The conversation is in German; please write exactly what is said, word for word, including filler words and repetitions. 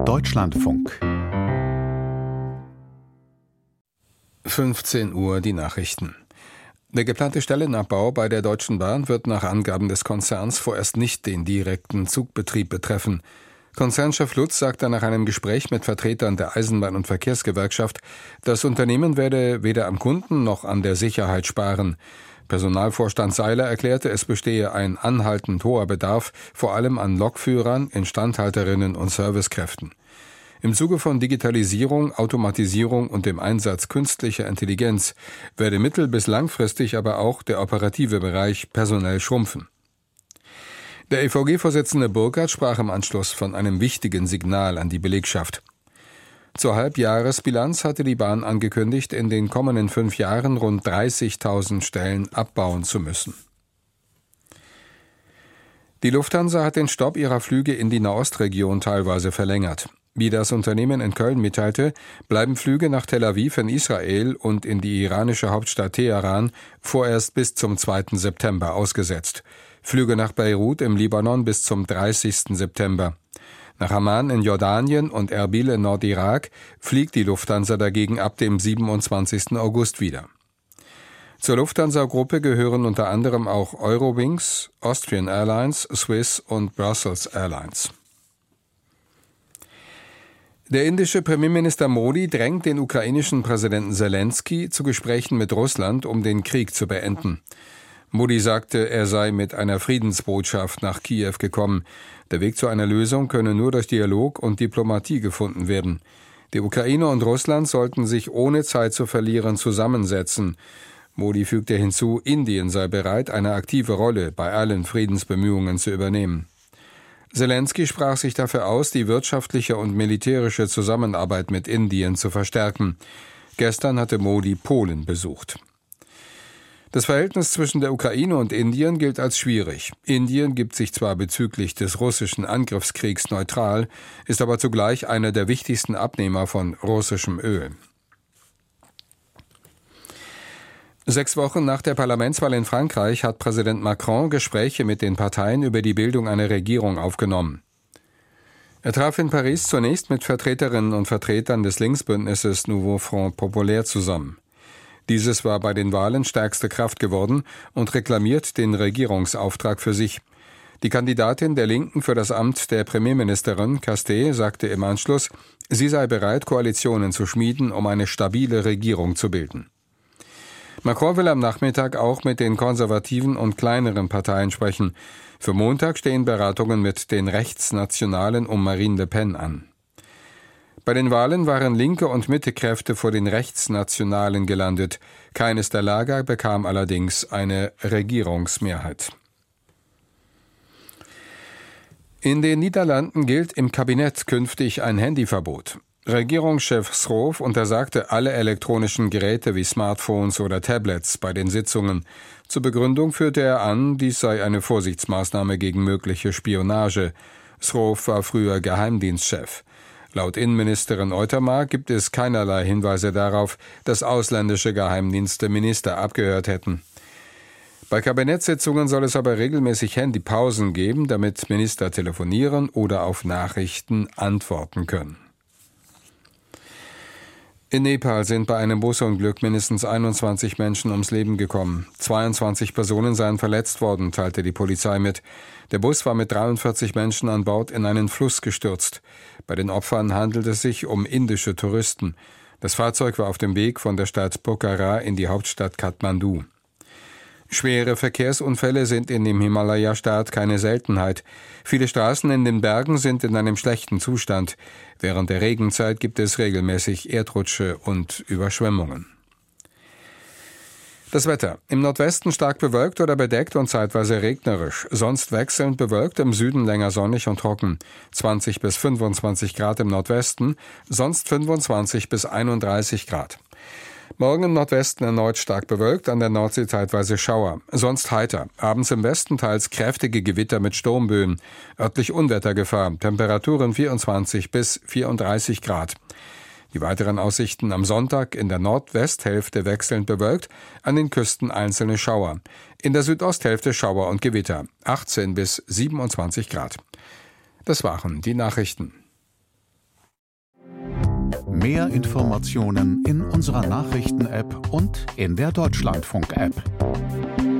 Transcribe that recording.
Deutschlandfunk. fünfzehn Uhr die Nachrichten. Der geplante Stellenabbau bei der Deutschen Bahn wird nach Angaben des Konzerns vorerst nicht den direkten Zugbetrieb betreffen. Konzernchef Lutz sagte nach einem Gespräch mit Vertretern der Eisenbahn- und Verkehrsgewerkschaft, das Unternehmen werde weder am Kunden noch an der Sicherheit sparen. Personalvorstand Seiler erklärte, es bestehe ein anhaltend hoher Bedarf, vor allem an Lokführern, Instandhalterinnen und Servicekräften. Im Zuge von Digitalisierung, Automatisierung und dem Einsatz künstlicher Intelligenz werde mittel- bis langfristig aber auch der operative Bereich personell schrumpfen. Der E V G-Vorsitzende Burkhardt sprach im Anschluss von einem wichtigen Signal an die Belegschaft. Zur Halbjahresbilanz hatte die Bahn angekündigt, in den kommenden fünf Jahren rund dreißigtausend Stellen abbauen zu müssen. Die Lufthansa hat den Stopp ihrer Flüge in die Nahostregion teilweise verlängert. Wie das Unternehmen in Köln mitteilte, bleiben Flüge nach Tel Aviv in Israel und in die iranische Hauptstadt Teheran vorerst bis zum zweiten September ausgesetzt. Flüge nach Beirut im Libanon bis zum dreißigsten September. Nach Amman in Jordanien und Erbil in Nordirak fliegt die Lufthansa dagegen ab dem siebenundzwanzigsten August wieder. Zur Lufthansa-Gruppe gehören unter anderem auch Eurowings, Austrian Airlines, Swiss und Brussels Airlines. Der indische Premierminister Modi drängt den ukrainischen Präsidenten Selenskyj zu Gesprächen mit Russland, um den Krieg zu beenden. Modi sagte, er sei mit einer Friedensbotschaft nach Kiew gekommen. Der Weg zu einer Lösung könne nur durch Dialog und Diplomatie gefunden werden. Die Ukraine und Russland sollten sich ohne Zeit zu verlieren zusammensetzen. Modi fügte hinzu, Indien sei bereit, eine aktive Rolle bei allen Friedensbemühungen zu übernehmen. Selenskyj sprach sich dafür aus, die wirtschaftliche und militärische Zusammenarbeit mit Indien zu verstärken. Gestern hatte Modi Polen besucht. Das Verhältnis zwischen der Ukraine und Indien gilt als schwierig. Indien gibt sich zwar bezüglich des russischen Angriffskriegs neutral, ist aber zugleich einer der wichtigsten Abnehmer von russischem Öl. Sechs Wochen nach der Parlamentswahl in Frankreich hat Präsident Macron Gespräche mit den Parteien über die Bildung einer Regierung aufgenommen. Er traf in Paris zunächst mit Vertreterinnen und Vertretern des Linksbündnisses Nouveau Front Populaire zusammen. Dieses war bei den Wahlen stärkste Kraft geworden und reklamiert den Regierungsauftrag für sich. Die Kandidatin der Linken für das Amt der Premierministerin, Castet, sagte im Anschluss, sie sei bereit, Koalitionen zu schmieden, um eine stabile Regierung zu bilden. Macron will am Nachmittag auch mit den konservativen und kleineren Parteien sprechen. Für Montag stehen Beratungen mit den Rechtsnationalen um Marine Le Pen an. Bei den Wahlen waren linke und Mittekräfte vor den Rechtsnationalen gelandet. Keines der Lager bekam allerdings eine Regierungsmehrheit. In den Niederlanden gilt im Kabinett künftig ein Handyverbot. Regierungschef Schoof untersagte alle elektronischen Geräte wie Smartphones oder Tablets bei den Sitzungen. Zur Begründung führte er an, dies sei eine Vorsichtsmaßnahme gegen mögliche Spionage. Schoof war früher Geheimdienstchef. Laut Innenministerin Uitermark gibt es keinerlei Hinweise darauf, dass ausländische Geheimdienste Minister abgehört hätten. Bei Kabinettssitzungen soll es aber regelmäßig Handypausen geben, damit Minister telefonieren oder auf Nachrichten antworten können. In Nepal sind bei einem Busunglück mindestens einundzwanzig Menschen ums Leben gekommen. zweiundzwanzig Personen seien verletzt worden, teilte die Polizei mit. Der Bus war mit dreiundvierzig Menschen an Bord in einen Fluss gestürzt. Bei den Opfern handelt es sich um indische Touristen. Das Fahrzeug war auf dem Weg von der Stadt Pokhara in die Hauptstadt Kathmandu. Schwere Verkehrsunfälle sind in dem Himalaya-Staat keine Seltenheit. Viele Straßen in den Bergen sind in einem schlechten Zustand. Während der Regenzeit gibt es regelmäßig Erdrutsche und Überschwemmungen. Das Wetter. Im Nordwesten stark bewölkt oder bedeckt und zeitweise regnerisch. Sonst wechselnd bewölkt, im Süden länger sonnig und trocken. zwanzig bis fünfundzwanzig Grad im Nordwesten, sonst fünfundzwanzig bis einunddreißig Grad. Morgen im Nordwesten erneut stark bewölkt, an der Nordsee zeitweise Schauer. Sonst heiter. Abends im Westen teils kräftige Gewitter mit Sturmböen. Örtlich Unwettergefahr. Temperaturen vierundzwanzig bis vierunddreißig Grad. Die weiteren Aussichten am Sonntag in der Nordwesthälfte wechselnd bewölkt, an den Küsten einzelne Schauer. In der Südosthälfte Schauer und Gewitter. achtzehn bis siebenundzwanzig Grad. Das waren die Nachrichten. Mehr Informationen in unserer Nachrichten-App und in der Deutschlandfunk-App.